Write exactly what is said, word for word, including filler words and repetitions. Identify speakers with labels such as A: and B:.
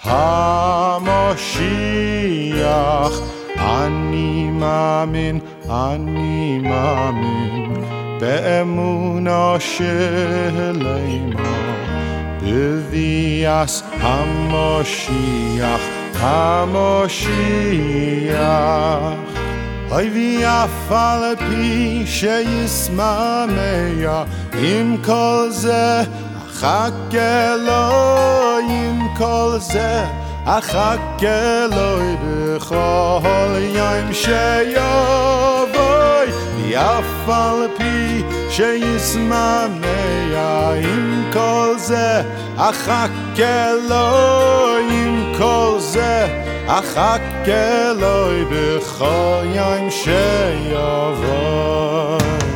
A: המשיח. אני מאמין, אני מאמין באמונה שלמה בביאת המשיח, המשיח. אוי ואף על פי שישמח עם כל זה אחכה לו, עם כל זה אחכה לו בכל יום שיבוא. ואף על פי שישמח עם כל זה אחכה לו, עם כל זה אחכה לו בכל יום שיבוא.